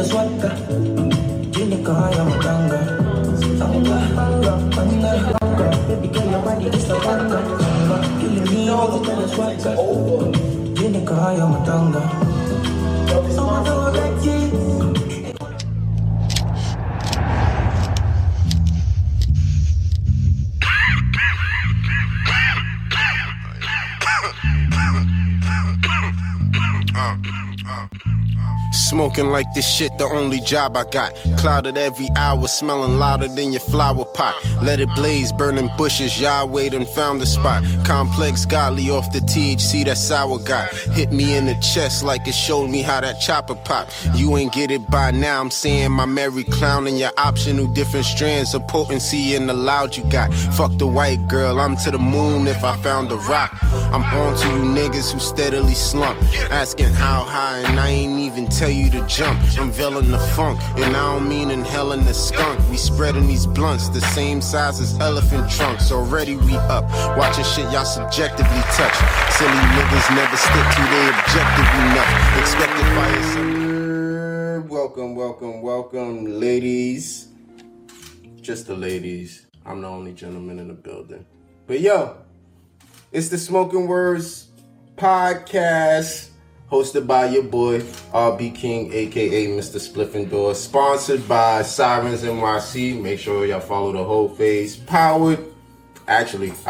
swata. Jini kaya matanga. Tanga. Baby girl, your body is the wata. Killing me all the time, swata. Jini kaya matanga. Smoking like this shit, the only job I got. Clouded every hour, smelling louder than your flower pot. Let it blaze, burning bushes, Yahweh done found the spot. Complex godly off the THC that sour got. Hit me in the chest like it showed me how that chopper pop. You ain't get it by now, I'm saying my merry clown and your optional different strands of potency in the loud you got. Fuck the white girl, I'm to the moon if I found a rock. I'm on to you niggas who steadily slump. Asking how high and I ain't even tell you to jump. Unveiling the funk, and I don't mean inhaling the skunk. We spreading these blunts, the same size as elephant trunks. Already we up, watching shit y'all subjectively touch. Silly niggas never stick to their objective enough. Expected fire. Welcome, ladies. Just the ladies. I'm the only gentleman in the building. But yo, it's the Smoking Words podcast. Hosted by your boy, RB King, a.k.a. Mr. Spliffendor. Sponsored by Sirens NYC. Make sure y'all follow the whole face. Powered by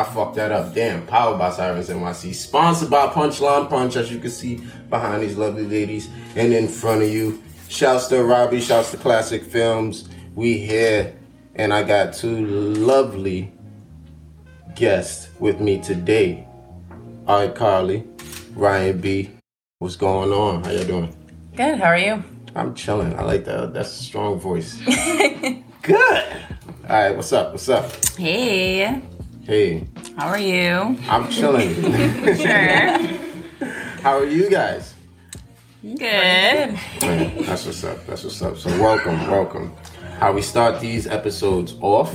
Sirens NYC. Sponsored by Punchline Punch, as you can see behind these lovely ladies. And in front of you. Shouts to Robbie, shouts to Classic Films. We here, and I got two lovely guests with me today. Alright, Carly, Ryan B. What's going on? How you doing? Good. How are you? I'm chilling. I like that. That's a strong voice. Good. All right. What's up? Hey. How are you? I'm chilling. Sure. How are you guys? Good. Man, that's what's up. So welcome. How we start these episodes off?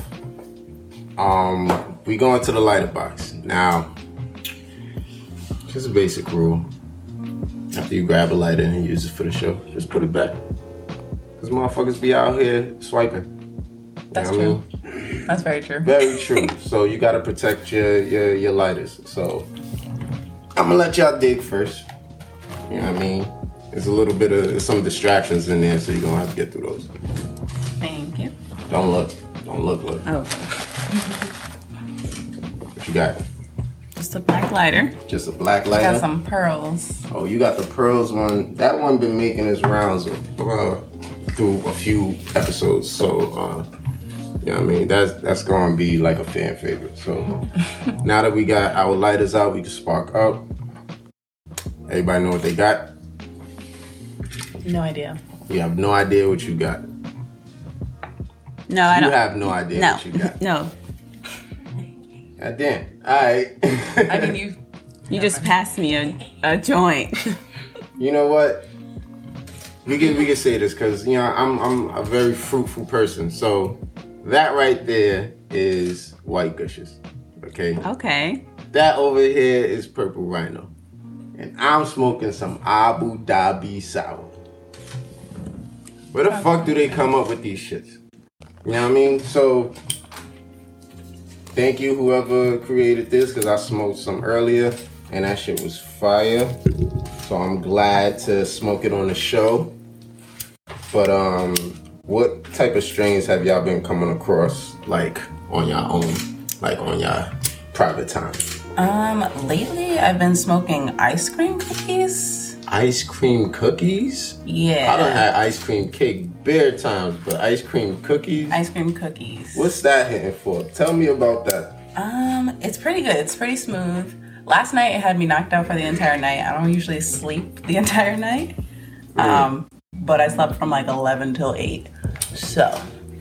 We go into the lighter box. Now, just a basic rule. After you grab a lighter and use it for the show, just put it back. Because motherfuckers be out here swiping. That's true. That's very true. Very true. So you got to protect your lighters. So I'm going to let y'all dig first. You know what I mean? There's a little bit of some distractions in there, so you're going to have to get through those. Thank you. Don't look. Oh. What you got? Just a black lighter. Just a black lighter? Got some pearls. Oh, you got the pearls one. That one been making its rounds through a few episodes. So, you know what I mean? That's going to be like a fan favorite. So, now that we got our lighters out, we can spark up. Everybody know what they got? No idea. You have no idea what you got? No, I don't. You have no idea what you got? No. God damn. All right. I mean, you just passed me a joint. You know what? We can say this because, you know, I'm a very fruitful person. So that right there is White Gushes. Okay. That over here is Purple Rhino. And I'm smoking some Abu Dhabi Sour. Where the fuck do they come up with these shits? You know what I mean? So thank you whoever created this, because I smoked some earlier and that shit was fire. So I'm glad to smoke it on the show. But what type of strains have y'all been coming across, like on your own, like on your private time? Lately I've been smoking ice cream cookies. Ice cream cookies? Yeah. I done had ice cream cake bare times, but ice cream cookies? Ice cream cookies. What's that hitting for? Tell me about that. It's pretty good. It's pretty smooth. Last night it had me knocked out for the entire night. I don't usually sleep the entire night. But I slept from like 11 till 8. So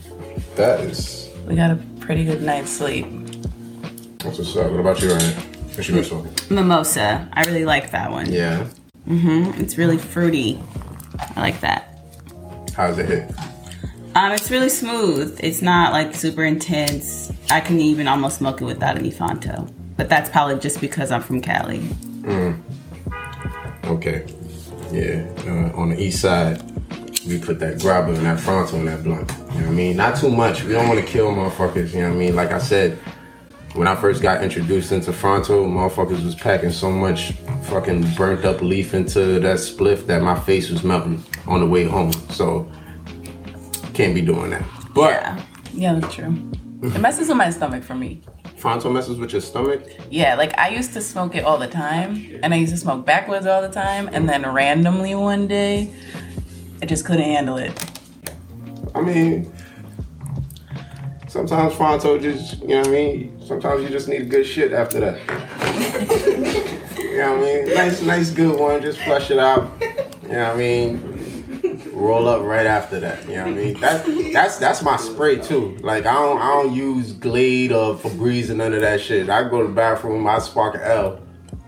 we got a pretty good night's sleep. That's what's up. What about you, Ryan? What's your best one? Mimosa. I really like that one. Yeah. It's really fruity. I like that. How's it hit? It's really smooth. It's not like super intense. I can even almost smoke it without any Fanto. But that's probably just because I'm from Cali. Okay. Yeah. On the east side, we put that grabber and that Fronto in that blunt. You know what I mean? Not too much. We don't want to kill motherfuckers. You know what I mean? Like I said, when I first got introduced into Fronto, motherfuckers was packing so much fucking burnt up leaf into that spliff that my face was melting on the way home. So, can't be doing that. But yeah, that's true. It messes with my stomach for me. Fronto messes with your stomach? Yeah, like I used to smoke it all the time, and I used to smoke backwards all the time, and then randomly one day, I just couldn't handle it. I mean, sometimes Fronto just, you know what I mean? Sometimes you just need a good shit after that. You know what I mean? Nice good one, just flush it out. You know what I mean? Roll up right after that. You know what I mean? That's my spray too. Like I don't use Glade or Febreze and none of that shit. I go to the bathroom, I spark an L.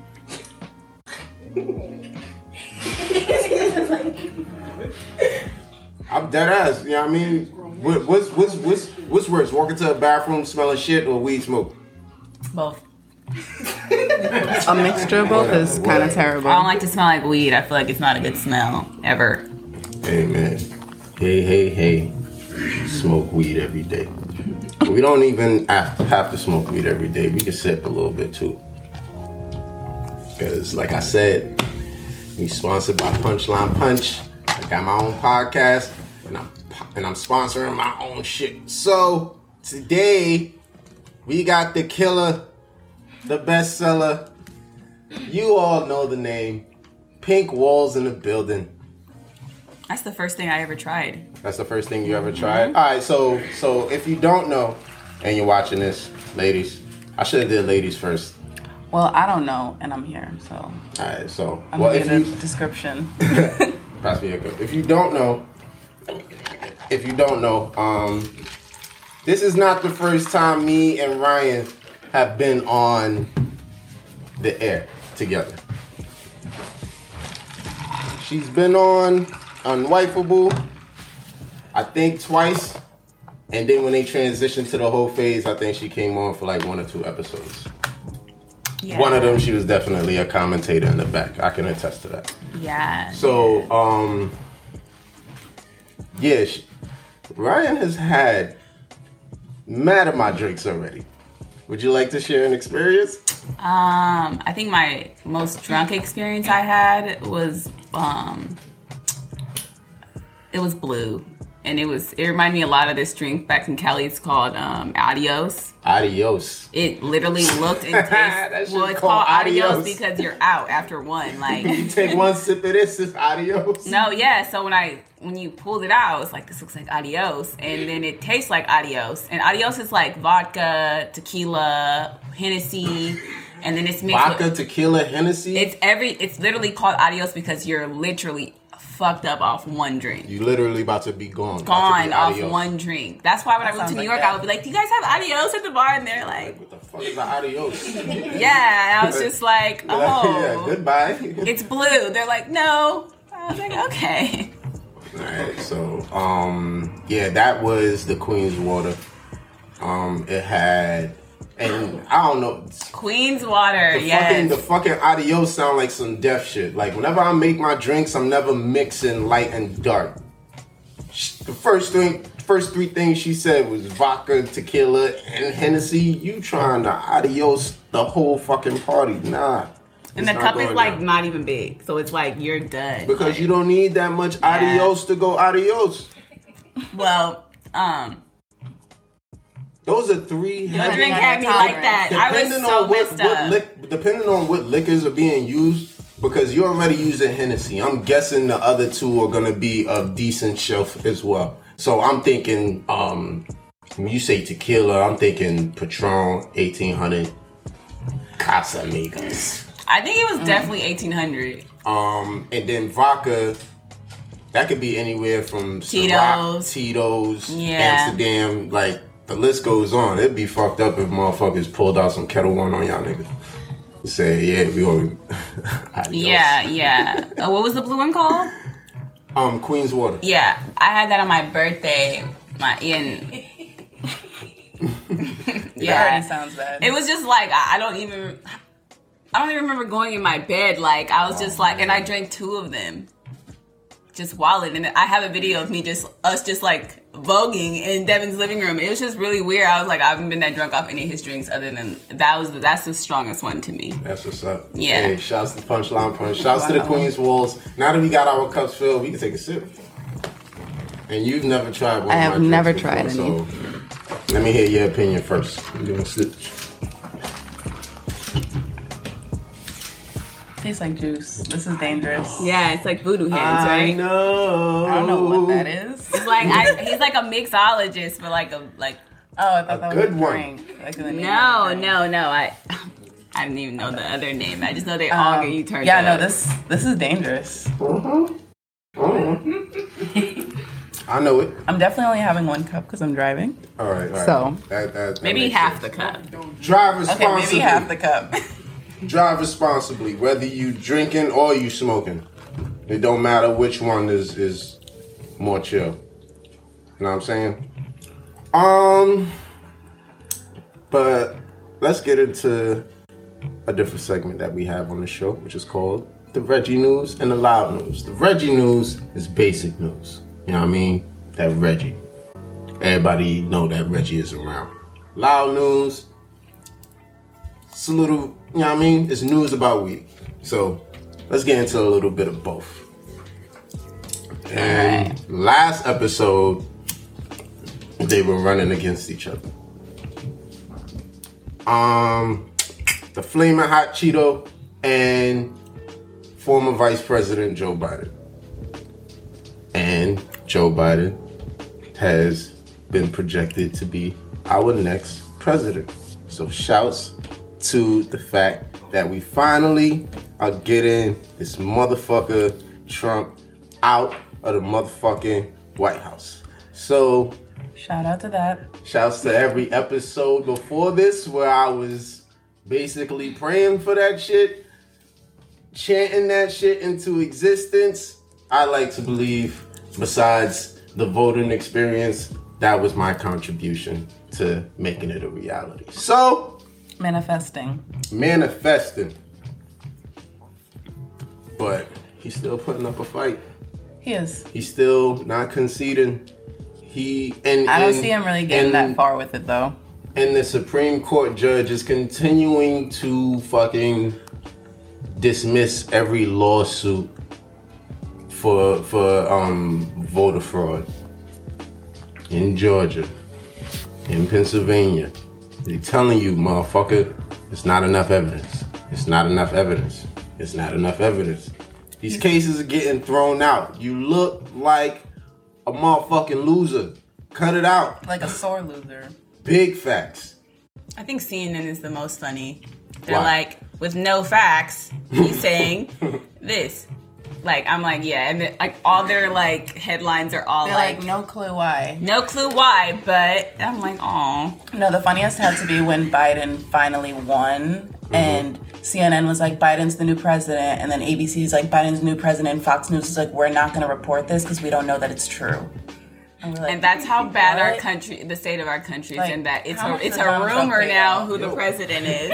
I'm dead ass. You know what I mean? What's worse? Walking to a bathroom smelling shit or weed smoke? Both. A mixture of both is kind of terrible. I don't like to smell like weed. I feel like it's not a good smell ever. Hey man, hey, smoke weed every day. We don't even have to smoke weed every day. We can sip a little bit too. Because like I said, we sponsored by Punchline Punch. I got my own podcast and I'm sponsoring my own shit. So today we got the killer, the bestseller. You all know the name. Pink Walls in the building. That's the first thing I ever tried. That's the first thing you ever tried? All right, so if you don't know and you're watching this, ladies, I should have did ladies first. Well, I don't know, and I'm here, so. All right, so. I'm going to get a description. Pass me a cup. If you don't know, this is not the first time me and Ryan have been on the air together. She's been on Unwifeable, I think twice, and then when they transitioned to the whole phase, I think she came on for like 1 or 2 episodes. Yeah. One of them, she was definitely a commentator in the back. I can attest to that. Yeah. So, Ryan has had mad of my drinks already. Would you like to share an experience? I think my most drunk experience I had was it was blue, and it reminded me a lot of this drink back in Cali. It's called Adios. Adios. It literally looked and tastes. Well, it's called Adios because you're out after one. Like you take one sip of this, it's Adios. No, yeah. So when you pulled it out, I was like, this looks like Adios, and then it tastes like Adios, and Adios is like vodka, tequila, Hennessy. And then it's mixed vodka, tequila, Hennessy. It's literally called Adios because you're literally fucked up off one drink. You literally about to be gone. Gone off one drink. That's why when I moved to New York, I would be like, do you guys have Adios at the bar? And they're like, what the fuck is an Adios? Yeah, and I was just like, oh. Yeah, goodbye. It's blue. They're like, no. I was like, okay. Alright, so, that was the Queen's Water. It had... And I don't know. Queen's Water, The fucking Adios sound like some deaf shit. Like, whenever I make my drinks, I'm never mixing light and dark. The first 3 things she said was vodka, tequila, and Hennessy. You trying to Adios the whole fucking party. Nah. And the cup is like not even big. So it's like, you're done. Because you don't need that much Adios to go Adios. Well, those are 3. Your drink had me like that. I was so messed up. Depending on what liquors are being used, because you're already using Hennessy, I'm guessing the other 2 are going to be of decent shelf as well. So I'm thinking, when you say tequila, I'm thinking Patron, 1800, Casamigos. I think it was definitely 1800. And then vodka, that could be anywhere from Tito's, Amsterdam, like, the list goes on. It'd be fucked up if motherfuckers pulled out some Kettle One on y'all niggas. Say, yeah, we going Yeah. What was the blue one called? Queen's Water. Yeah, I had that on my birthday. That already sounds bad. It was just like I don't even remember going in my bed. Like I was just like, and I drank 2 of them. just wilding. And I have a video of us just like voguing in Devin's living room. It was just really weird. I was like, I haven't been that drunk off any of his drinks other than that's the strongest one to me. That's what's up. Yeah. Hey, shouts to Punchline Punch. Shouts to the Queen's Walls. Now that we got our cups filled, we can take a sip. And you've never tried one. I have never before, tried any. So let me hear your opinion first. I'm doing switch. Tastes like juice. This is dangerous. Yeah, it's like voodoo hands, right? know. I don't know what that is. It's like he's like a mixologist, but like. Oh, I thought that good was a one. drink. Like the name No. of the drink. I didn't even know the other name. I just know they all get you turned Yeah, up. no, this is dangerous. I know it. I'm definitely only having one cup because I'm driving. All right. So. That Maybe makes half sense. the cup. Drive Okay, responsibly. maybe half the cup. Drive responsibly, whether you drinking or you smoking. It don't matter which one is more chill. You know what I'm saying? But let's get into a different segment that we have on the show, which is called the Reggie News and the Loud News. The Reggie News is basic news. You know what I mean? That Reggie. Everybody know that Reggie is around. Loud News. It's a little, you know what I mean? It's news about weed. So let's get into a little bit of both. And last episode, they were running against each other. The Flamin' Hot Cheeto and former Vice President Joe Biden. And Joe Biden has been projected to be our next president. So shouts to the fact that we finally are getting this motherfucker Trump out of the motherfucking White House. So Shout out to that. shouts to every episode before this where I was basically praying for that shit, chanting that shit into existence. I like to believe, besides the voting experience, that was my contribution to making it a reality. So, Manifesting. But he's still putting up a fight. he is. He's still not conceding. I don't see him really getting that far with it though. And the Supreme Court judge is continuing to fucking dismiss every lawsuit for voter fraud in Georgia, in Pennsylvania. They're telling you, motherfucker, it's not enough evidence. It's not enough evidence. It's not enough evidence. These cases are getting thrown out. You look like a motherfucking loser. Cut it out. Like a sore loser. Big facts. I think CNN is the most funny. They're Why? like, with no facts, he's saying this. Like, I'm like, yeah, and like all their like headlines are all They're like, no clue why. no clue why, but I'm like, oh, No, the funniest had to be when Biden finally won, and CNN was like, Biden's the new president, and then ABC's like, Biden's the new president, and Fox News is like, we're not going to report this because we don't know that it's true. And we're like, and that's how bad our what? country, the state of our country is, Like, and that it's how a much it's does a Donald Trump rumor pay now out? who the president is.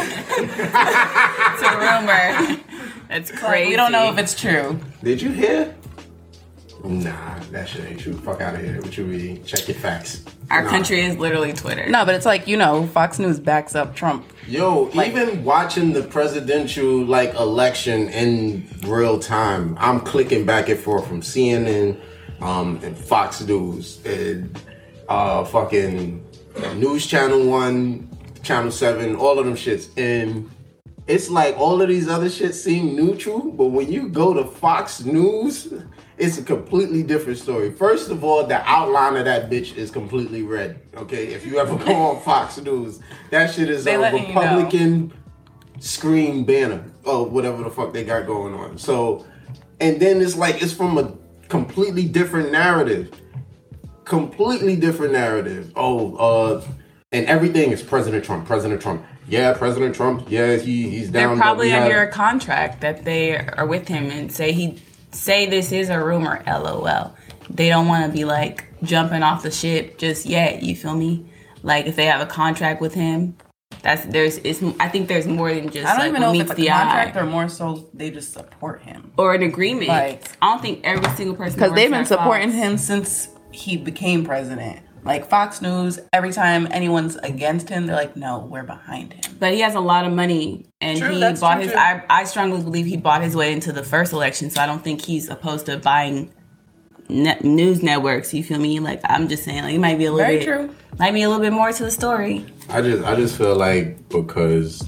It's a rumor. It's Like, crazy. we don't know if it's true. Did you hear? Nah, that shit ain't true. Fuck out of here. What you reading? Check your facts. Our Nah. country is literally Twitter. No, but it's like, you know, Fox News backs up Trump. Yo, even watching the presidential like election in real time, I'm clicking back and forth from CNN, and Fox News and fucking News Channel 1, Channel 7, all of them shits. And it's like all of these other shits seem neutral, but when you go to Fox News, it's a completely different story. First of all, the outline of that bitch is completely red. Okay, if you ever go on Fox News, that shit is They a letting you know. Republican screen banner or whatever the fuck they got going on. So, and then it's like it's from a completely different narrative. Completely different narrative. And everything is President Trump. President Trump. Yeah, President Trump. Yeah, he's down. They're probably but we under have- a contract that they are with him and say this is a rumor, LOL. They don't want to be like jumping off the ship just yet, you feel me? Like if they have a contract with him, I think there's more than just I don't even know if meets it's a the contract eye. or more so they just support him. Or an agreement. Like- I don't think every single person Because that they've works been at supporting Fox- him since he became president. Like Fox News, every time anyone's against him, they're like, no, we're behind him. But he has a lot of money, and True, he that's bought true, his. too. I strongly believe he bought his way into the first election, so I don't think he's opposed to buying news networks. You feel me? Like I'm just saying, like it might be a little Very bit, true. might be a little bit more to the story. I just feel like because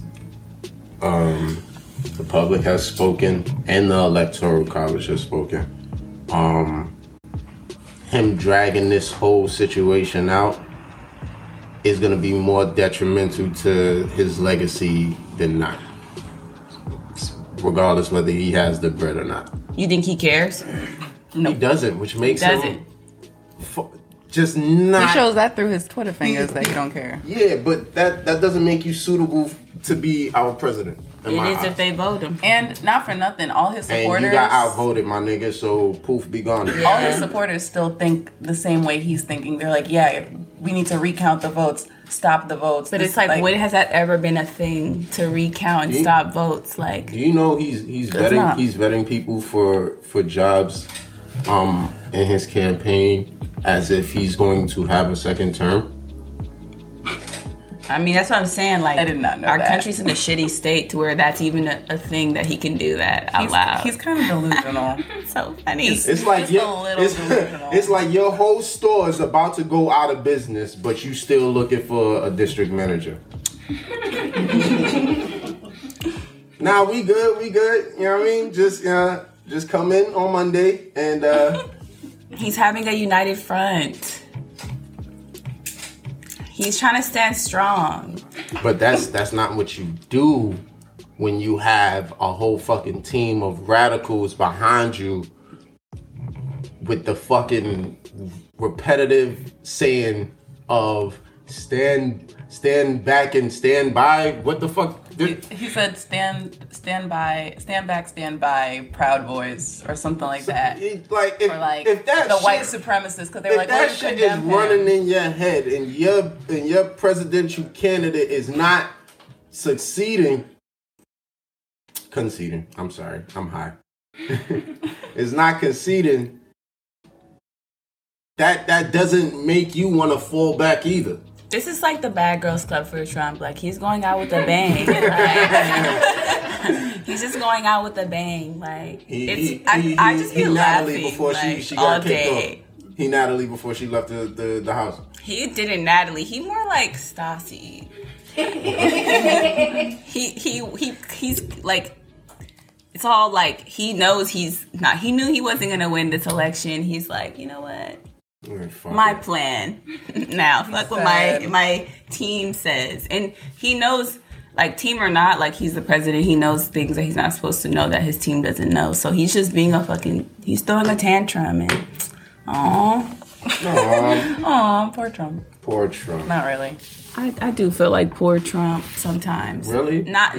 the public has spoken and the electoral college has spoken, him dragging this whole situation out is going to be more detrimental to his legacy than not, regardless whether he has the bread or not. You think he cares? He doesn't, which makes Doesn't. him just not. He shows that through his Twitter fingers that he don't care. Yeah, but that doesn't make you suitable to be our president. in It my is eyes. if they vote him. And not for nothing, all his And supporters, you got outvoted, my nigga, so poof, be gone. all his supporters still think the same way he's thinking. They're like, yeah, we need to recount the votes, stop the votes. But This- it's like, when has that ever been a thing to recount and Yeah. stop votes? Like, Do you know he's vetting not. he's vetting people for jobs in his campaign as if he's going to have a second term? I mean, that's what I'm saying. Like, I did not know our that. country's in a shitty state to where that's even a thing that he can do that out loud. he's kind of delusional. so funny. It's like Just a little delusional. it's like your whole store is about to go out of business, but you still looking for a district manager. Nah, we good. You know what I mean? Just come in on Monday and He's having a united front. He's trying to stand strong. but that's not what you do when you have a whole fucking team of radicals behind you with the fucking repetitive saying of stand back and stand by. What the fuck? He said, stand back, stand by, Proud Boys, or something like that. Like Or like if that the shit, white supremacists, because they were if like, that well, you shit is condemn running him. in your head and your presidential candidate is not conceding, I'm sorry, I'm high. Is not conceding. That doesn't make you want to fall back either. This is like the Bad Girls Club for Trump. Like, he's going out with a bang. Like, he's just going out with a bang. Like, I just be Natalie laughing before like, she all got kicked day. off. He Natalie before she left the house. He didn't Natalie. He more like Stassi. He's like, it's all like, he knows he's not. He knew he wasn't gonna win this election. He's like, you know what? Fuck My it. plan now. Fuck what my team says, and he knows, like, team or not, like, he's the president. He knows things that he's not supposed to know that his team doesn't know. So he's just being he's throwing a tantrum and Aw, Aw, poor Trump. poor Trump. Not really. I do feel like poor Trump sometimes. Really?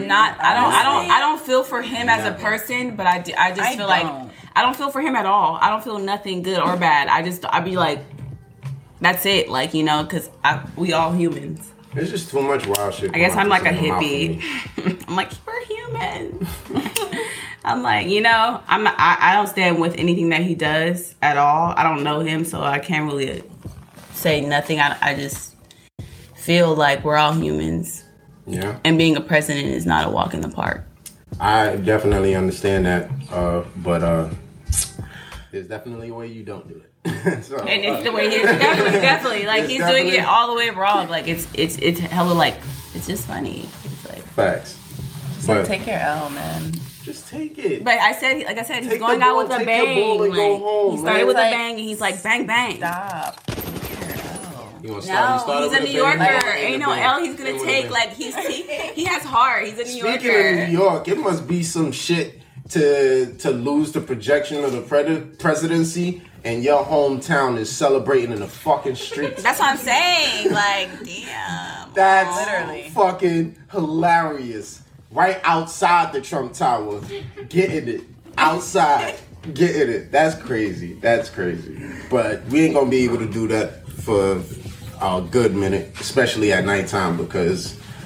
I don't feel for him as a person, but I just feel like don't. I don't feel for him at all. I don't feel nothing good or bad. I'd be like, that's it, like, you know, because we all humans. There's just too much wild shit. I guess I'm like a coming out hippie. from me. I'm like, we're human. I'm like, you know, I don't stand with anything that he does at all. I don't know him, so I can't really say nothing. I just feel like we're all humans, Yeah, and being a president is not a walk in the park. I definitely understand that, but there's definitely a way you don't do it. So, And it's the way he's definitely like, It's he's doing definitely- it all the way wrong. Like, it's hella, like, it's just funny. It's like, facts. So But take your L, man. just take it. but I said, like I said, he's Take going the out ball, with a take your bang. ball and go Like, home, he started man. with a Like, bang, and he's like, bang, bang. Stop. You gonna No, start he's with a New bang, Yorker. then Ain't with no a bang, L he's then gonna with a take. bang. Like, he has heart. He's a New Speaking Yorker. of New York, it must be some shit to lose the projection of the presidency and your hometown is celebrating in the fucking streets. That's what I'm saying. Like, damn. That's Literally. fucking hilarious. Right outside the Trump Tower, getting it. Outside, getting it. That's crazy. That's crazy. But we ain't gonna be able to do that for a good minute, especially at nighttime, because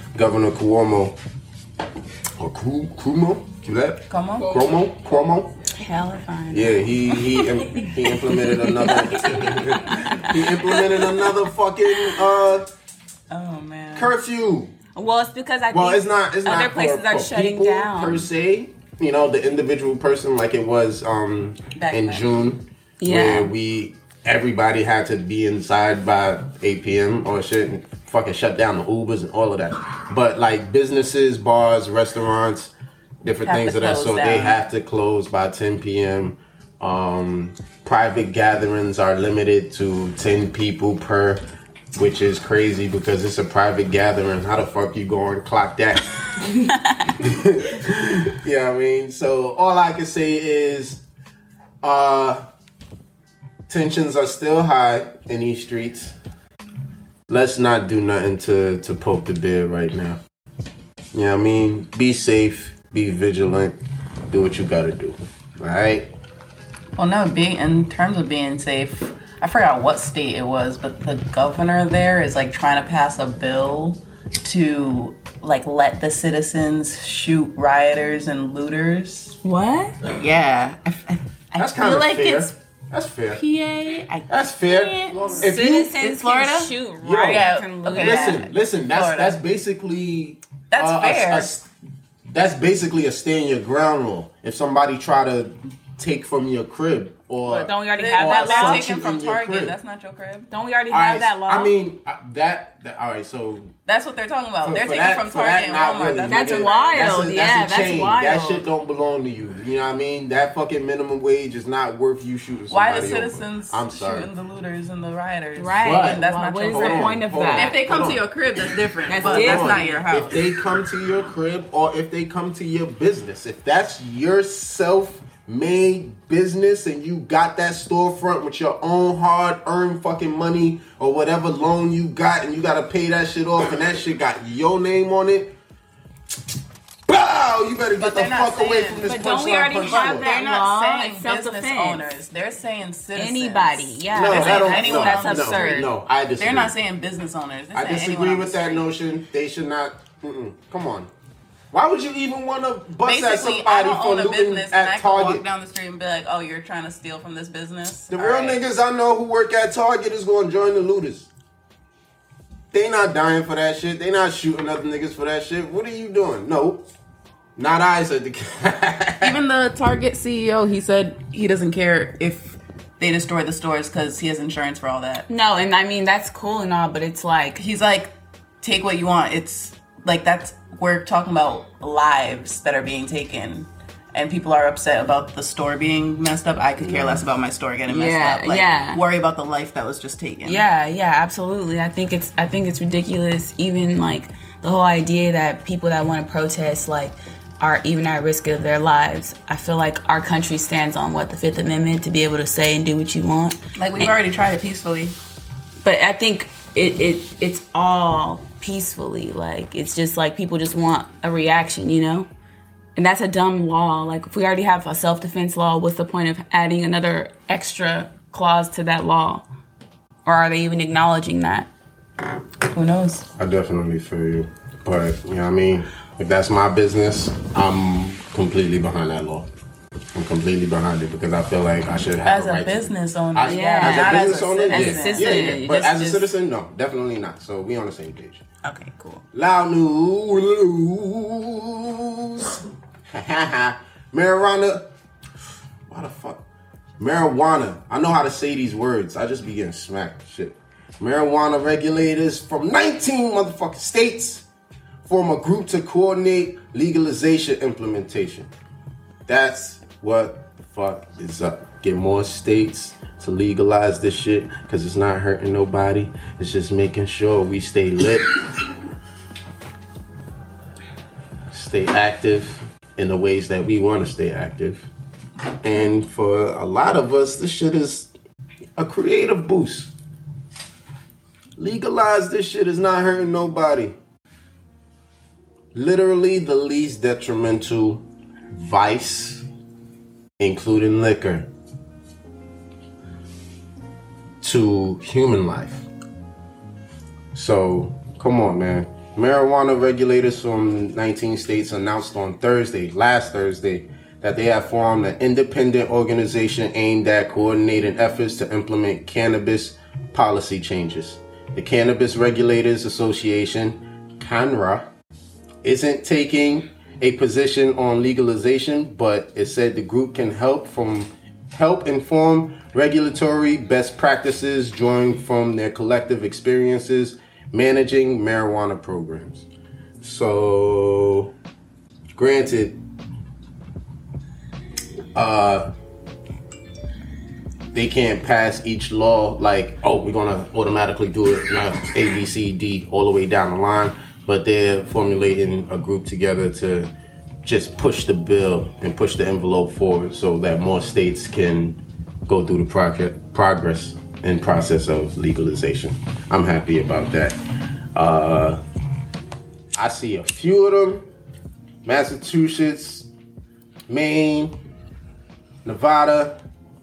Governor Cuomo, or Cuomo? Come on. Cuomo? Hell if I know. Yeah, he implemented another he implemented another fucking Oh man. curfew. Well, it's because I Well, think it's not other places for are shutting people down. per se. You know, the individual person, like it was Back in then. June, Yeah. where everybody had to be inside by 8 p.m. or shit, and fucking shut down the Ubers and all of that. But like businesses, bars, restaurants, different Have things to of that close sort, they down. have to close by 10 p.m. Private gatherings are limited to 10 people per, which is crazy because it's a private gathering. How the fuck you going to clock that? Yeah, I mean, so all I can say is tensions are still high in these streets. Let's not do nothing to poke the bear right now. You know what I mean? Be safe, be vigilant, do what you gotta do. Alright? Well, no, in terms of being safe, I forgot what state it was, but the governor there is like trying to pass a bill to like let the citizens shoot rioters and looters. What? Yeah, I That's feel kind of like fair. it's That's fair. PA. That's fair. If you, Citizens Florida? can shoot Yo, riots and okay, looters. listen, Florida. that's basically That's fair. that's basically a stand your ground rule. If somebody try to take from your crib or But don't we already They- have that they're law? assault taken you from in your Target. crib. That's not your crib. Don't we already All have right, that law? I mean that all right, so That's what they're talking about. For- They're for taking that- from for that, Target and not Walmart. really. That's Nigga, wild. a Yeah, that's chain. wild. That shit don't belong to you. You know what I mean? That fucking minimum wage is not worth you shooting Why somebody the over. citizens I'm sorry. shooting the looters and the rioters? Right. But- That's Well, not what your is crib. the point of Hold on. that? If they come Hold to on. your crib, that's different. That's but different. that's not your house. If they come to your crib or if they come to your business, if that's your self-made business and you got that storefront with your own hard-earned fucking money or whatever loan you got and you got to pay that shit off and that shit got your name on it, bow, you better get But the they're not fuck away saying- from this But don't we punchline already punch have show. that? They're not law, saying it's business self-defense. owners. They're saying citizens. Anybody, yeah. They're No, saying that don't, anyone no, on the no, street. no, I disagree. They're not saying business owners. They're I saying disagree anyone on with the that street. notion. They should not. Come on. Why would you even want to bust at Basically, I somebody don't for own a looting business and I at can walk Target? down the street and be like, "Oh, you're trying to steal from this business." The All real right. niggas I know who work at Target is going to join the looters. They not dying for that shit. They not shooting other niggas for that shit. What are you doing? No. Not I, said the Even the Target CEO, he said he doesn't care if they destroy the stores because he has insurance for all that. No, and I mean that's cool and all, but it's like He's like, take what you want. It's like we're talking about lives that are being taken, and people are upset about the store being messed up. I could care less about my store getting messed Yeah, up. Like, yeah. worry about the life that was just taken. yeah, absolutely. I think it's ridiculous. Even like the whole idea that people that want to protest like are even at risk of their lives. I feel like our country stands on the Fifth Amendment to be able to say and do what you want. Like we've already tried it peacefully. But I think it's all peacefully. Like it's just like people just want a reaction, you know? And that's a dumb law. Like if we already have a self-defense law, what's the point of adding another extra clause to that law? Or are they even acknowledging that? Who knows? I definitely feel you. But, you know what I mean? If that's my business, I'm completely behind that law. I'm completely behind it because I feel like I should have As a a right to- business owner, As, yeah. as not a business owner, citizen. As a yeah. citizen, Yeah. you But just- as a citizen, no, definitely not. So we on the same page. Okay, cool. Loud news. Marijuana. Why the fuck? Marijuana. I know how to say these words. I just be getting smacked. Shit. Marijuana regulators from 19 motherfucking states form a group to coordinate legalization implementation. That's what the fuck is up. Get more states to legalize this shit because it's not hurting nobody. It's just making sure we stay lit, stay active in the ways that we want to stay active. And for a lot of us, this shit is a creative boost. Legalize this shit is not hurting nobody. Literally the least detrimental vice, including liquor, to human life. So, come on, man. Marijuana regulators from 19 states announced on last Thursday, that they have formed an independent organization aimed at coordinating efforts to implement cannabis policy changes. The Cannabis Regulators Association, CANRA, isn't taking a position on legalization, but it said the group can help inform regulatory best practices drawing from their collective experiences managing marijuana programs. So, granted, they can't pass each law like, oh, we're gonna automatically do it now, A, B, C, D, all the way down the line. But they're formulating a group together to just push the bill and push the envelope forward so that more states can go through the progress and process of legalization. I'm happy about that. I see a few of them: Massachusetts, Maine, Nevada,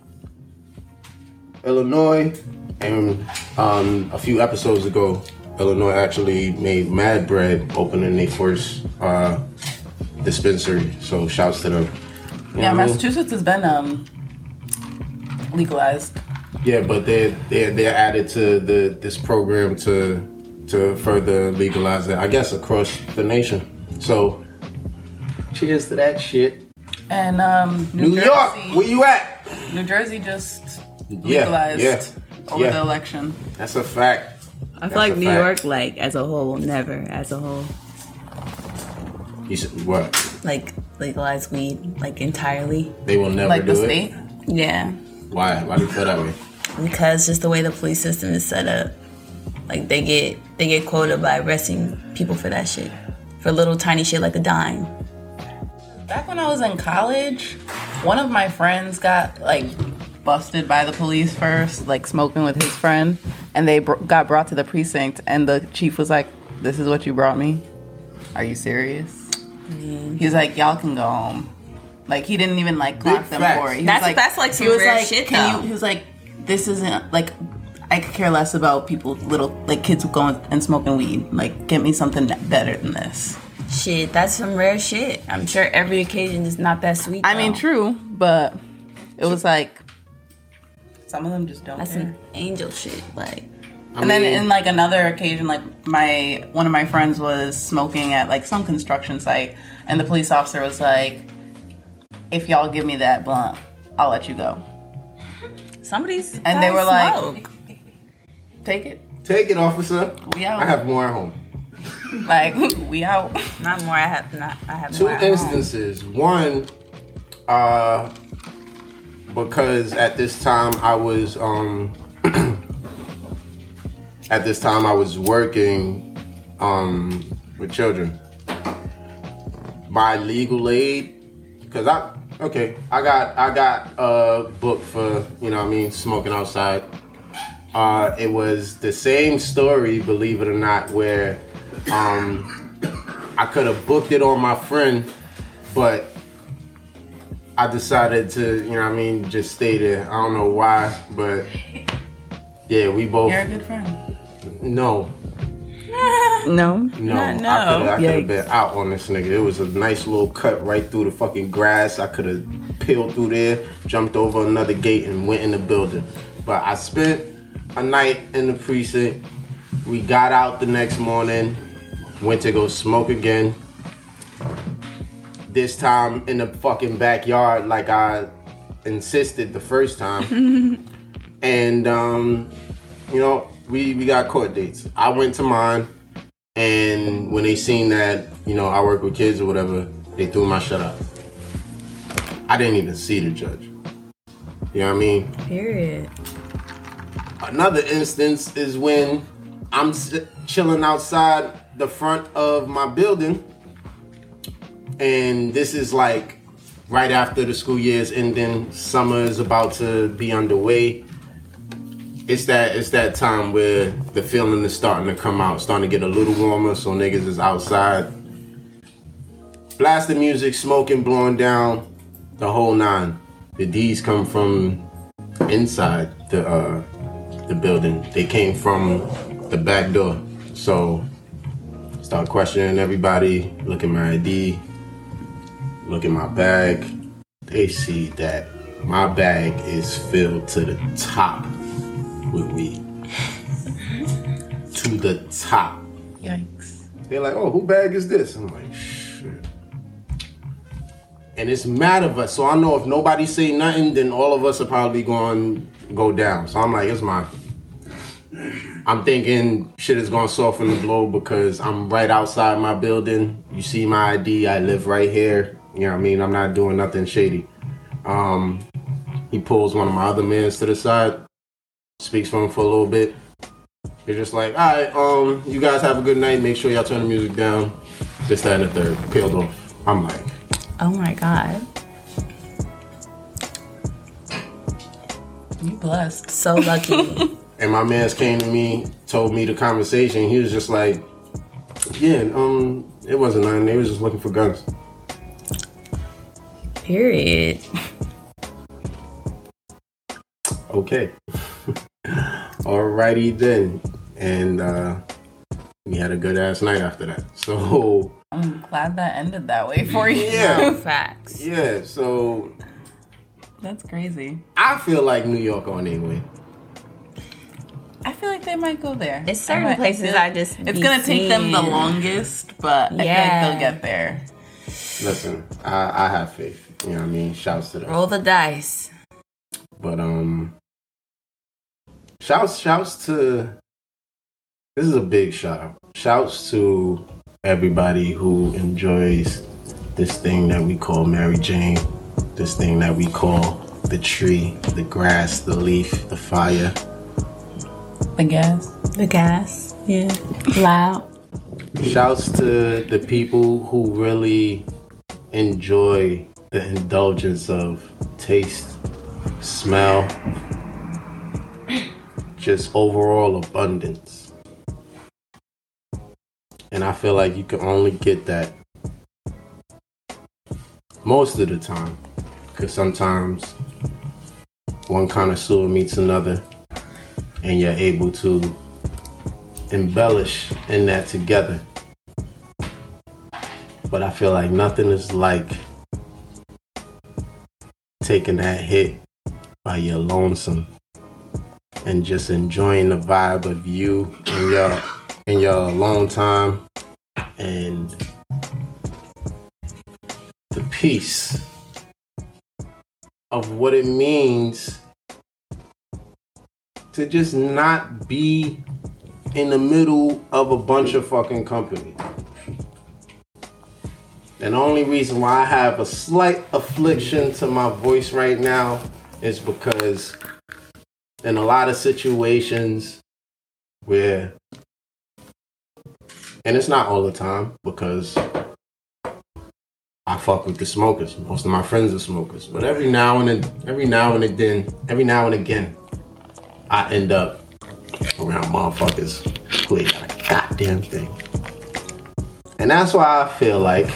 Illinois, and a few episodes ago, Illinois actually made Mad Bread opening their first dispensary. So shouts to them. Yeah, Massachusetts has been legalized. Yeah, but they're added to this program to further legalize it, I guess, across the nation. So cheers to that shit. And New York, where you at? New Jersey just legalized over the election. That's a fact. I feel like New York, like, as a whole, never as a whole. You said what? Like, legalize weed, like, entirely. They will never Like do the it? state? Yeah. Why? Why do you feel that way? Because just the way the police system is set up. Like, they get quoted by arresting people for that shit. For little tiny shit like a dime. Back when I was in college, one of my friends got, like, busted by the police first, like, smoking with his friend. And they got brought to the precinct, and the chief was like, "This is what you brought me? Are you serious?" Mm-hmm. He's like, "Y'all can go home." Like, he didn't even, like, clock them for it. That's like some rare shit, though. He was like, "This isn't, like, I could care less about people, little, like, kids going and smoking weed. Like, get me something better than this." Shit, that's some rare shit. I'm sure every occasion is not that sweet, though. I mean, true, but it was like, some of them just don't That's care. some angel shit, like. And then in, like, another occasion, like, one of my friends was smoking at, like, some construction site, and the police officer was like, "If y'all give me that blunt, I'll let you go." Somebody's And they were like, smoke. "Take it. Take it, officer. We out." I have more at home. Like, we out. Not more. I have Two more at home. instances. One, because at this time I was working with children. By legal aid, because I got booked for, you know what I mean, smoking outside. It was the same story, believe it or not, where I could have booked it on my friend, but I decided to, you know what I mean, just stay there. I don't know why, but yeah, we both. You're a good friend. No. No. I could have been out on this nigga. It was a nice little cut right through the fucking grass. I could have peeled through there, jumped over another gate, and went in the building. But I spent a night in the precinct. We got out the next morning, went to go smoke again. This time in the fucking backyard, like I insisted the first time. And you know, we got court dates. I went to mine, and when they seen that, you know, I work with kids or whatever, they threw my shit out. I didn't even see the judge. You know what I mean? Period. Another instance is when I'm chilling outside the front of my building, and this is like right after the school year is ending, summer is about to be underway. It's that time where the feeling is starting to come out, starting to get a little warmer, so niggas is outside. Blasting music, smoking, blowing down, the whole nine. The D's come from inside the building. They came from the back door. So Start questioning everybody. Look at my ID. Look at my bag. They see that my bag is filled to the top with weed. To the top. Yikes. They're like, oh, who bag is this? I'm like, shit. And it's mad of us. So I know if nobody say nothing, then all of us are probably going to go down. So I'm like, it's mine. I'm thinking shit is going to soften the blow because I'm right outside my building. You see my ID. I live right here. You know what I mean? I'm not doing nothing shady. He pulls one of my other mans to the side, speaks for him for a little bit. They're just like, all right, you guys have a good night. Make sure y'all turn the music down. This, that, and the third. Peeled off. I'm like, Oh my God. You blessed. So lucky. and my mans came to me, told me the conversation. He was just like, yeah, it wasn't nothing. They was just looking for guns. Period. Okay. Alrighty then. And we had a good ass night after that. So I'm glad that ended that way for you. yeah. Facts. Yeah, so That's crazy. I feel like New York on their way. I feel like they might go there. It's certain I places feel I just It's be gonna take them the seeing. longest, but I feel like they'll get there. Listen, I have faith. You know what I mean? Shouts to them. Roll the dice. But shouts to, this is a big shout out. Shouts to everybody who enjoys this thing that we call Mary Jane, this thing that we call the tree, the grass, the leaf, the fire. The gas. The gas. Yeah. Loud. Shouts to the people who really enjoy the indulgence of taste, smell, just overall abundance. And I feel like you can only get that most of the time, because sometimes one connoisseur meets another and you're able to embellish in that together. But I feel like nothing is like taking that hit by your lonesome and just enjoying the vibe of you in your alone time and the peace of what it means to just not be in the middle of a bunch of fucking company. And the only reason why I have a slight affliction to my voice right now is because in a lot of situations where, and it's not all the time because I fuck with the smokers. Most of my friends are smokers. But every now and again, I end up around motherfuckers who ain't got a goddamn thing. And that's why I feel like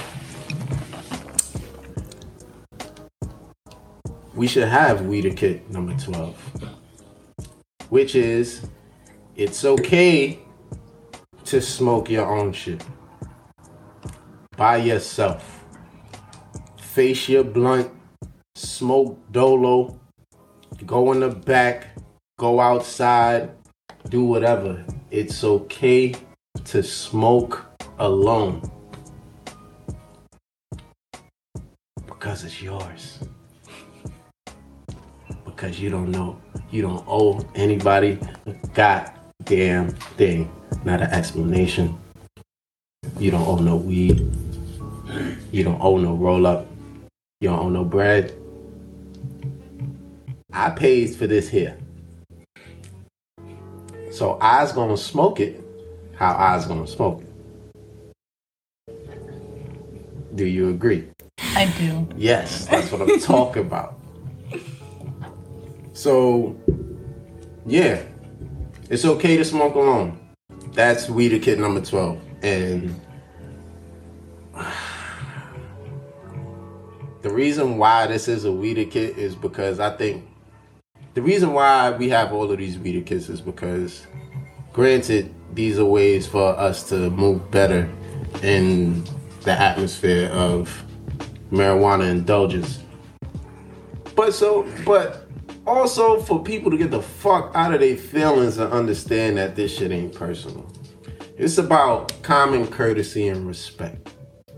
we should have Weeder Kit number 12, which is, it's okay to smoke your own shit by yourself. Face your blunt, smoke dolo, go in the back, go outside, do whatever. It's okay to smoke alone because it's yours. Because you don't owe anybody a goddamn thing. Not an explanation. You don't owe no weed. You don't owe no roll up. You don't owe no bread. I paid for this here. So I's gonna smoke it how I's gonna smoke it. Do you agree? I do. Yes, that's what I'm talking about. So, yeah, it's okay to smoke alone. That's Weeder Kit number 12. And the reason why this is a Weeder Kit is because I think the reason why we have all of these Weeder Kits is because, granted, these are ways for us to move better in the atmosphere of marijuana indulgence. But also for people to get the fuck out of their feelings and understand that this shit ain't personal. It's about common courtesy and respect.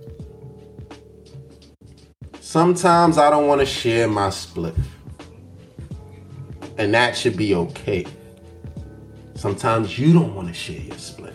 Sometimes I don't want to share my spliff. And that should be okay. Sometimes you don't want to share your spliff.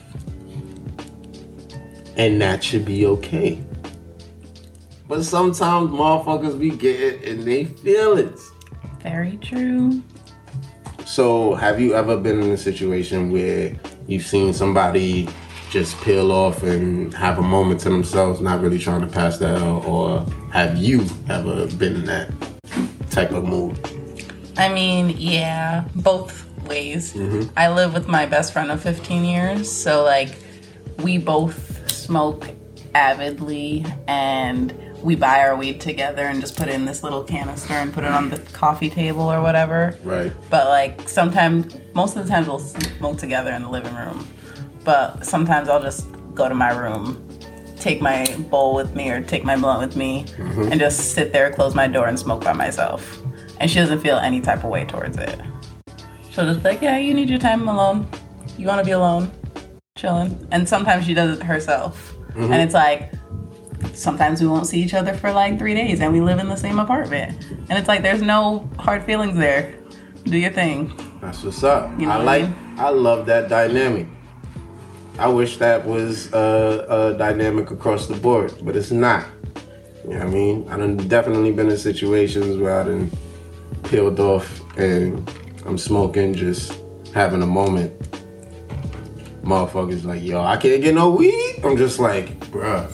And that should be okay. But sometimes motherfuckers be getting in their feelings. Very true. So have you ever been in a situation where you've seen somebody just peel off and have a moment to themselves, not really trying to pass the L, or have you ever been in that type of mood? I mean, yeah, both ways. I live with my best friend of 15 years, so like we both smoke avidly, and we buy our weed together and just put it in this little canister and put it on the coffee table or whatever. Right. But like sometimes, most of the times we'll smoke together in the living room. But sometimes I'll just go to my room, take my bowl with me or take my blunt with me, and just sit there, close my door, and smoke by myself. And she doesn't feel any type of way towards it. She'll just be like, yeah, you need your time alone. You want to be alone, chilling. And sometimes she does it herself. And it's like, sometimes we won't see each other for like 3 days, and we live in the same apartment. And it's like, there's no hard feelings there. Do your thing. That's what's up. You know what I mean? I love that dynamic. I wish that was a dynamic across the board, but it's not. You know what I mean? I done definitely been in situations where I done peeled off and I'm smoking, just having a moment. Motherfuckers like, yo, I can't get no weed. I'm just like, bruh.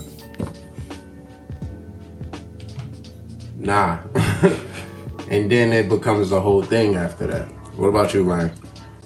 Nah. And then it becomes a whole thing after that. What about you, Ryan?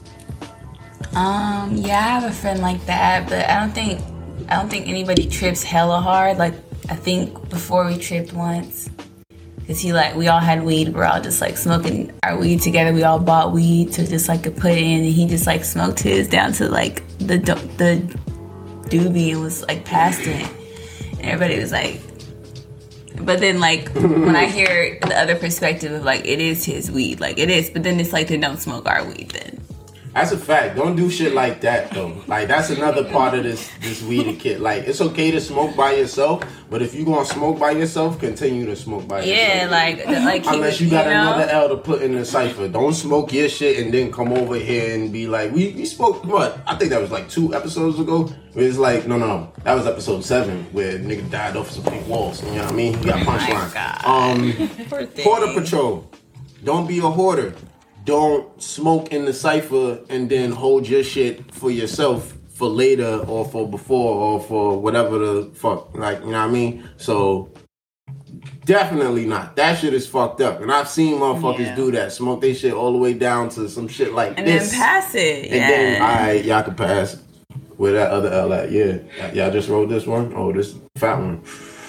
Yeah, I have a friend like that, but I don't think anybody trips hella hard. Like, I think before we tripped once, cause we all had weed. We're all just like smoking our weed together. We all bought weed to just like put in, and he just like smoked his down to like the doobie and was like past it. And everybody was like, but then like when I hear the other perspective of like it is his weed, like it is, but then it's like they don't smoke our weed then. That's a fact. Don't do shit like that though. Like that's another part of this weed kit. Like it's okay to smoke by yourself, but if you gonna smoke by yourself, continue to smoke by yourself. Yeah, like unless you got another L to put in the cipher. Don't smoke your shit and then come over here and be like, we spoke what? I think that was like 2 episodes ago. It's like no. That was episode 7 where nigga died off some pink walls. You know what I mean? He got punchline. Hoarder patrol. Don't be a hoarder. Don't smoke in the cipher and then hold your shit for yourself for later or for before or for whatever the fuck. Like, you know what I mean? So, definitely not. That shit is fucked up. And I've seen motherfuckers do that. Smoke their shit all the way down to some shit like and this. And then pass it. And then, alright, y'all can pass. Where that other L at? Yeah. Y'all just wrote this one? Oh, this fat one.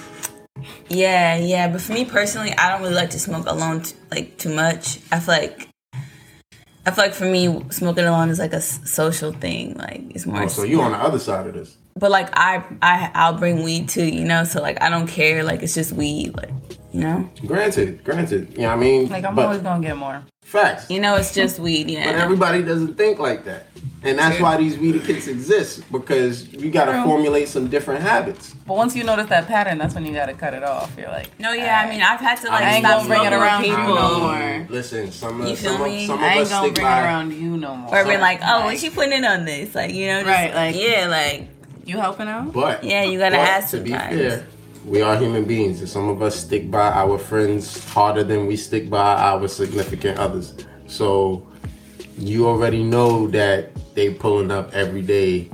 Yeah. But for me personally, I don't really like to smoke alone too much. I feel like for me, smoking alone is like a social thing. Like it's more. Oh, so you on the other side of this? But like I'll bring weed too, you know. So like I don't care. Like it's just weed, like you know. Granted. You know what I mean? Like I'm always gonna get more. Facts. You know, it's just weed. Yeah. But everybody doesn't think like that, and that's why these weed kits exist because you gotta formulate some different habits. But once you notice that pattern, that's when you gotta cut it off. You're like, no, yeah. I mean, I've had to like I ain't stop gonna bring it around people no more. Listen, some of You feel me? some of I ain't us gonna stick bring it by. around you no more. Or been like, oh, what you putting in on this? Like, you know, just, Right, like- yeah, like You helping out? But yeah, you gotta ask to be sometimes. fair, we are human beings, and some of us stick by our friends harder than we stick by our significant others. So you already know that they pulling up every day.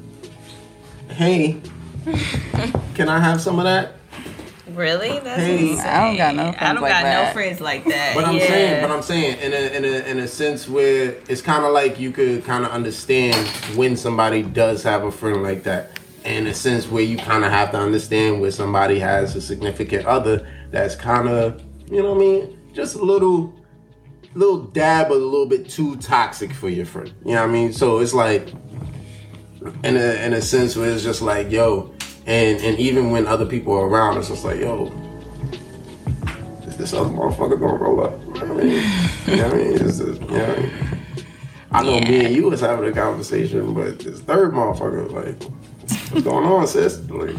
Hey, can I have some of that? Really? That's Hey. insane. I don't got no friends I don't like got that. no friends like that. But yeah. I'm saying, in a sense where it's kind of like you could kind of understand when somebody does have a friend like that. In a sense where you kind of have to understand where somebody has a significant other that's kind of, you know what I mean, just a little dab, a little bit too toxic for your friend. You know what I mean? So it's like, in a sense where it's just like, yo, And even when other people are around, it's just like, yo, is this other motherfucker gonna roll up? You know what I mean? You know what I mean? Is this, you know what I mean? I know me and you was having a conversation, but this third motherfucker, like, what's going on, sis? Like,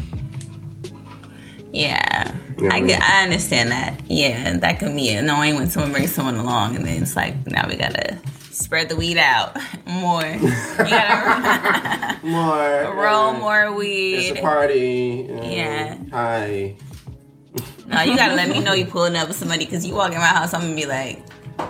yeah. Yeah, I understand that. Yeah, that can be annoying when someone brings someone along and then it's like, now we gotta spread the weed out more. You gotta roll more weed. It's a party. Yeah. Hi. No, you gotta let me know you pulling up with somebody because you walk in my house, I'm gonna be like,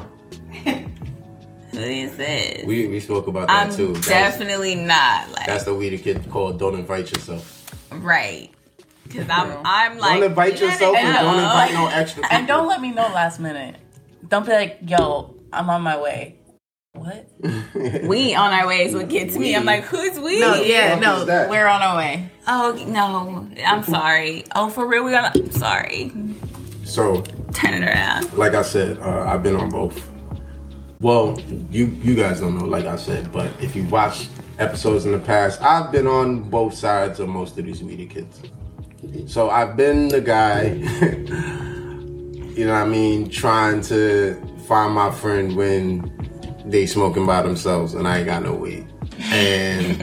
who is this? We spoke about that too. Definitely not. Like, that's the weed kid called "Don't Invite Yourself." Right. Because I'm like, don't invite yourself and don't invite no extra people. And don't let me know last minute. Don't be like, yo, I'm on my way. What? We on our way is what gets me. I'm like, who's we? No, we're on our way. Oh, no, I'm sorry. Oh, for real, I'm sorry. So, turn it around. Like I said, I've been on both. Well, you guys don't know, like I said, but if you watched episodes in the past, I've been on both sides of most of these weedy kids. So I've been the guy, you know what I mean, trying to find my friend when they smoking by themselves and I ain't got no weed. And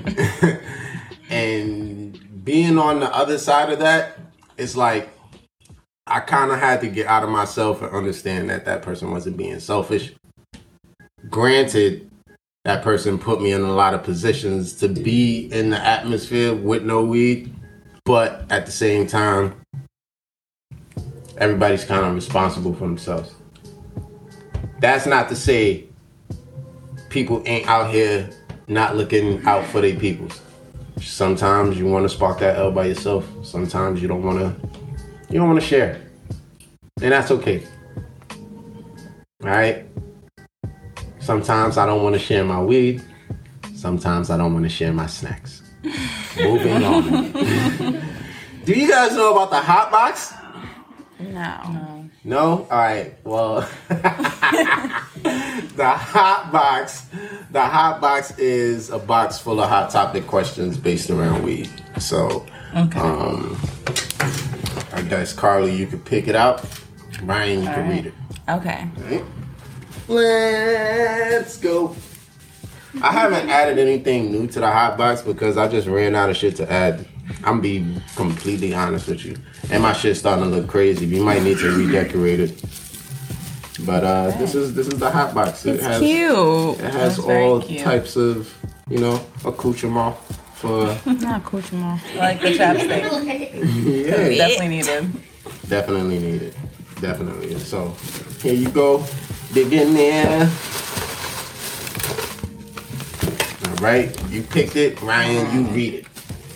and being on the other side of that, it's like I kind of had to get out of myself and understand that that person wasn't being selfish. Granted, that person put me in a lot of positions to be in the atmosphere with no weed, but at the same time, everybody's kind of responsible for themselves. That's not to say people ain't out here not looking out for their peoples. Sometimes you want to spark that L by yourself. Sometimes you don't want to share. And that's okay. All right? Sometimes I don't want to share my weed. Sometimes I don't want to share my snacks. Moving on. Do you guys know about the hot box? No. No? All right. Well, the hot box is a box full of hot topic questions based around weed. So, okay. I guess Carly, you could pick it out. Ryan, you can read it. Okay. Right. Let's go. I haven't added anything new to the hot box because I just ran out of shit to add. I'm being completely honest with you. And my shit's starting to look crazy. We might need to redecorate it. But this is the hot box. It's cute. It has all types of, accoutrement for not accoutrement. Like the chapstick. Yeah. Definitely needed. Definitely needed. Definitely. So here you go. Dig in there. All right. You picked it. Ryan, you read it.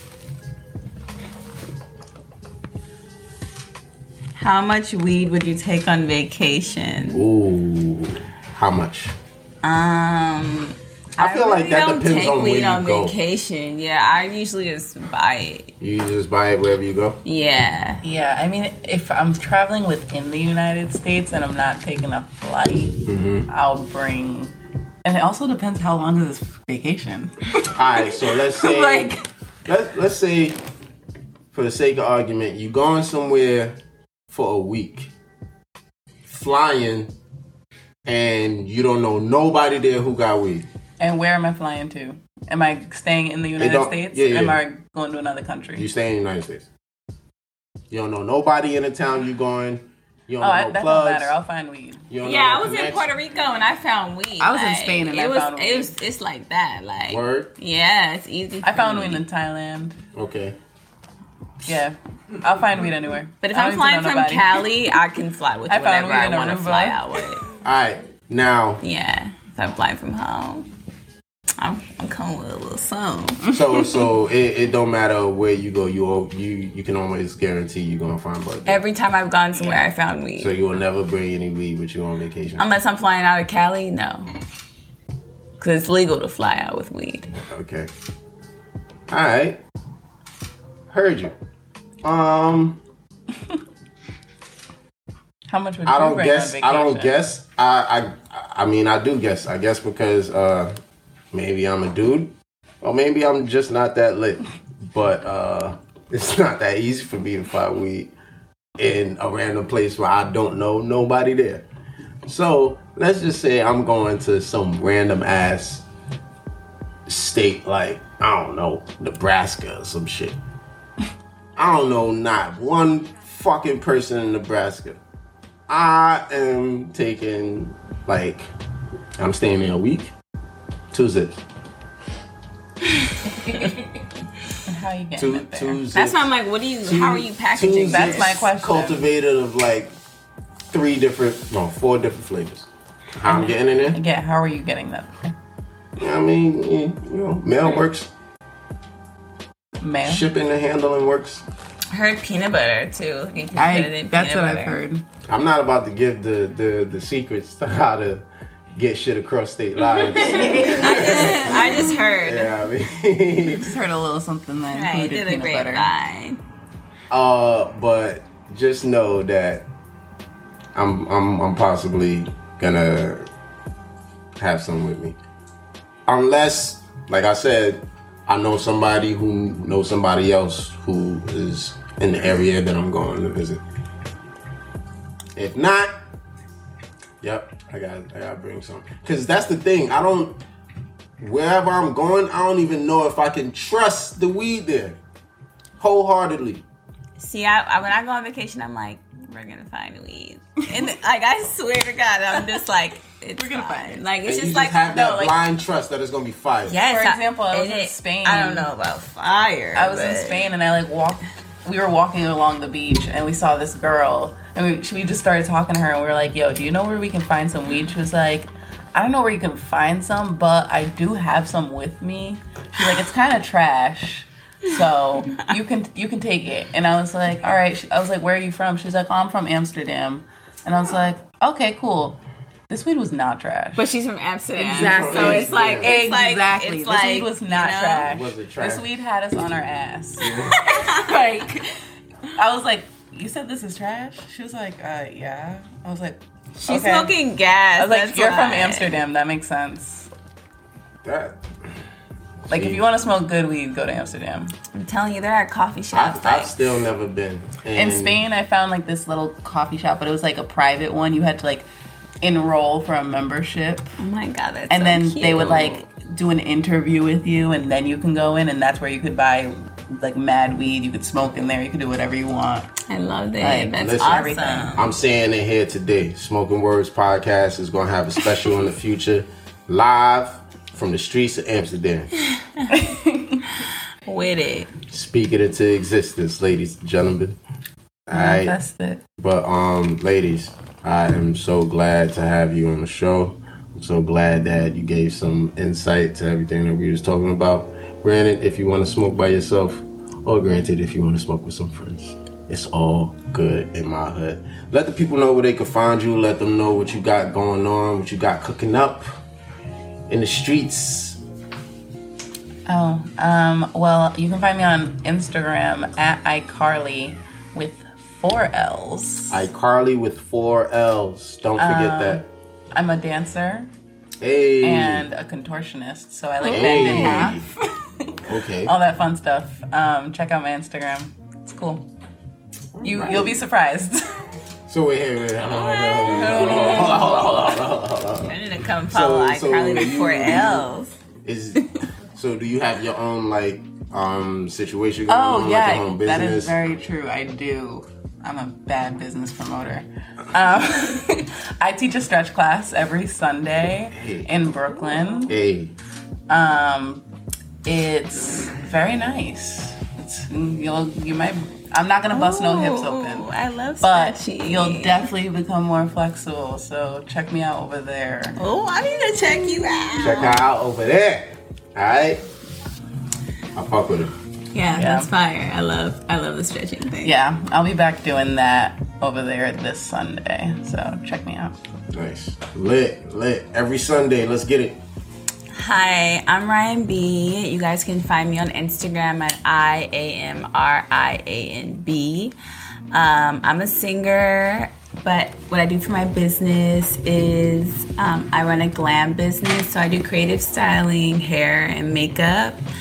How much weed would you take on vacation? Ooh. How much? I feel like that depends on where you go. I don't take weed on vacation. Yeah, I usually just buy it. You just buy it wherever you go? Yeah. Yeah, I mean, if I'm traveling within the United States and I'm not taking a flight, I'll bring... And it also depends how long is this vacation. All right, so let's say... let's say, for the sake of argument, you're going somewhere for a week, flying, and you don't know nobody there who got weed. And where am I flying to? Am I staying in the United States? Yeah. Am I going to another country? You stay in the United States. You don't know nobody in the town you going. You don't know no that plugs. don't matter. I'll find weed. Yeah, I was in Puerto Rico and I found weed. I was in Spain and I found weed. It's like that. Like, word? Yeah, it's easy. I found weed in Thailand. Okay. Yeah, I'll find weed anywhere. But if I'm flying from Cali, I can fly with whatever I want to fly out with. All right, now. Yeah, if I'm flying from home, I'm coming with a little something. So it don't matter where you go. You can always guarantee you're gonna find bud. Every time I've gone somewhere, I found weed. So you will never bring any weed with you on vacation, unless I'm flying out of Cali. No, because it's legal to fly out with weed. Okay. All right. Heard you. How much would you bring on vacation? I don't guess. I mean, I do guess. I guess because maybe I'm a dude, or maybe I'm just not that lit. But It's not that easy for me to find weed in a random place where I don't know nobody there. So let's just say I'm going to some random ass state like, I don't know, Nebraska or some shit. I don't know not one fucking person in Nebraska. I am taking, like, I'm staying there a week. 2 zips. And how are you getting it there? 2 zips. That's why I'm like, how are you packaging? That's my question. Cultivated of like 4 different flavors. How I'm getting in there? Yeah, how are you getting that there? I mean, you know, mail works. Mail? Shipping and handling works. I heard peanut butter too. You can put it in That's peanut what butter. I've heard. I'm not about to give the secrets to how to get shit across state lines. I just heard. Yeah, I mean, Just heard a little something that Right, included did a peanut butter. grapevine. but just know that I'm possibly gonna have some with me, unless, like I said, I know somebody who knows somebody else who is in the area that I'm going to visit. If not, yep, I gotta bring some. Cause that's the thing. Wherever I'm going, I don't even know if I can trust the weed there wholeheartedly. See, when I go on vacation, I'm like, we're gonna find weed, and like I swear to God, I'm just like, we're gonna find it. Like it's And just you like have that like- blind trust that it's gonna be fire. yes. For example, I was and in Spain. I don't know about fire. I was in but- Spain and I we were walking along the beach and we saw this girl and we just started talking to her and we were like, yo, do you know where we can find some weed? She was like, I don't know where you can find some, but I do have some with me. She's like, it's kind of trash, so you can take it. And I was like, all right. I was like, where are you from? She's like, oh, I'm from Amsterdam. And I was like, okay, cool. This weed was not trash. But she's from Amsterdam. Exactly. So it's like Exactly. It's This like, weed was not you know? trash. Was it trash? This weed had us on our ass. Like, I was like, you said this is trash? She was like, yeah. I was like, She's okay. smoking gas. I was like, that's you're from why. Amsterdam. That makes sense. That. Like, if you want to smoke good weed, go to Amsterdam. I'm telling you, there are coffee shops. I've still never been. In Spain, I found like this little coffee shop, but it was like a private one. You had to like enroll for a membership. Oh my God, that's And so then cute. they would like do an interview with you, and then you can go in, and that's where you could buy like mad weed. You could smoke in there. You could do whatever you want. I love that. Like, That's listen, awesome. I'm saying it here today. Smoking Words Podcast is gonna have a special in the future, live from the streets of Amsterdam. With it. Speak it into existence, ladies and gentlemen. All right. That's it. But ladies, I am so glad to have you on the show. I'm so glad that you gave some insight to everything that we was talking about. Granted, if you want to smoke by yourself, or granted, if you want to smoke with some friends, it's all good in my hood. Let the people know where they can find you. Let them know what you got going on, what you got cooking up in the streets. Oh, well, you can find me on Instagram at iCarly with 4 L's. iCarly with 4 L's. Don't forget that. I'm a dancer Hey. and a contortionist, so I like Hey. bend in half. Okay. All that fun stuff. Check out my Instagram. It's cool. You'll be surprised. So wait, hold on. I need to come follow iCarly with 4 L's. So do you have your own like situation going Oh on, yeah, like your own business? that is very true. I do. I'm a bad business promoter. I teach a stretch class every Sunday in Brooklyn. Hey, It's very nice. You might. I'm not gonna bust no hips open, I love but stretchy. you'll definitely become more flexible. So check me out over there. Oh, I need to check you out. check her out over there. All right, I fuck with her. Yeah, that's fire. I love the stretching thing. Yeah, I'll be back doing that over there this Sunday. So check me out. Nice, lit every Sunday. Let's get it. Hi, I'm Ryan B. You guys can find me on Instagram at IAMRIANB. I'm a singer, but what I do for my business is I run a glam business. So I do creative styling, hair, and makeup.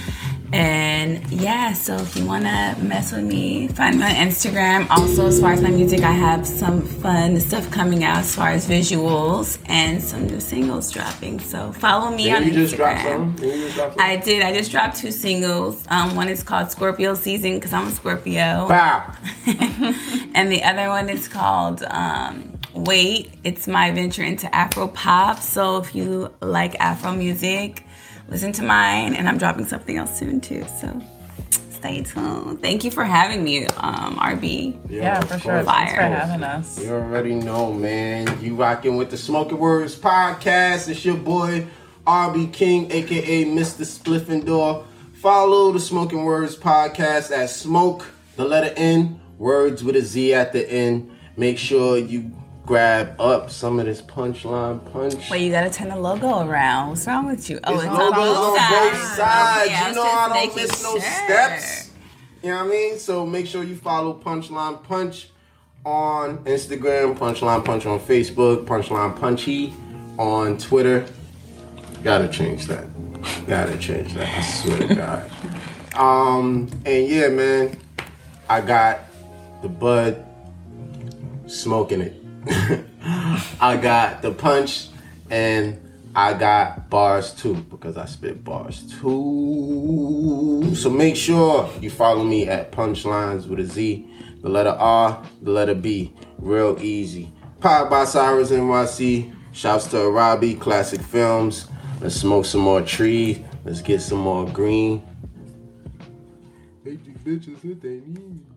And yeah, so if you want to mess with me, find me on Instagram. Also, as far as my music, I have some fun stuff coming out as far as visuals and some new singles dropping. So follow me on Instagram. Just dropped something? I did. I just dropped 2 singles. One is called Scorpio Season because I'm a Scorpio. Wow. And the other one is called Wait. It's my venture into Afro pop. So if you like Afro music, listen to mine, and I'm dropping something else soon too. So stay tuned. Thank you for having me, RB. Yeah, for sure. Fire. Thanks for having us. You already know, man. You rocking with the Smoking Words podcast. It's your boy RB King, aka Mr. Spliffendor. Follow the Smoking Words podcast at Smoke, the letter N, words with a Z at the end. Make sure you grab up some of this punchline punch. Wait, you gotta turn the logo around. What's wrong with you? Oh, It's it's logos on both sides. Okay, You know I don't making miss no sure. steps. You know what I mean? So make sure you follow Punchline Punch on Instagram, Punchline Punch on Facebook, Punchline Punchy on Twitter. Gotta change that. I swear to God. And yeah, man, I got the bud smoking it. I got the punch and I got bars too because I spit bars too. So make sure you follow me at Punchlines with a Z, the letter R, the letter B. Real easy. Powered by Cyrus NYC. Shouts to Arabi, Classic Films. Let's smoke some more tree. Let's get some more green. Hey, bitches, what they need.